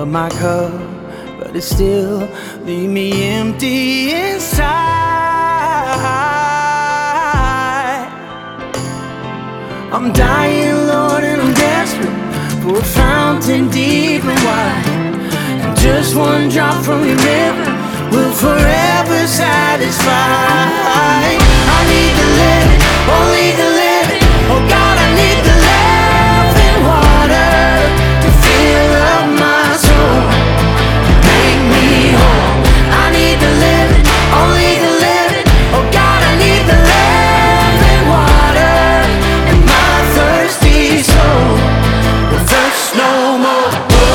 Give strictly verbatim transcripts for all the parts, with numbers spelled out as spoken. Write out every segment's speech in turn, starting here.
up my cup, but it still leave me empty inside. I'm dying, Lord, and I'm desperate for a fountain deep and wide, and just one drop from your river will forever satisfy. I need the living, only the living. Oh God, I need the living water to fill up my soul, make me whole. I need the living, only the living. Oh God, I need the living water, and my thirsty soul will thirst no more.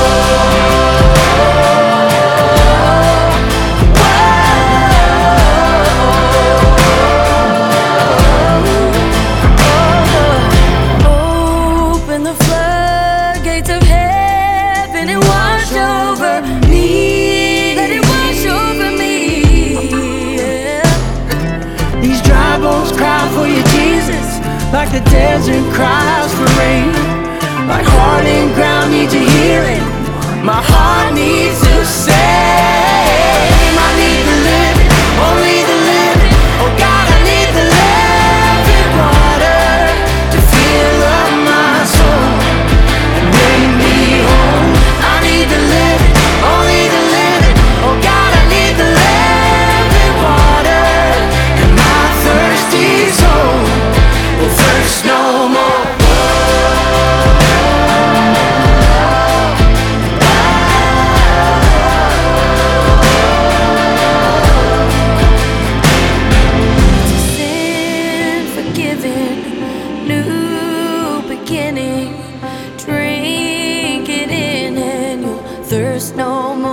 Like the desert cries for rain, like hardened ground needs a healing, my heart needs to save. I need the living, only the living. Oh God, I need the living water to fill up my soul and make me whole. I need the living, only the living. Oh God, I need the living water, and my thirsty soul will thirst no more. Sin forgiven, new beginning. Drink it in and you'll thirst no more.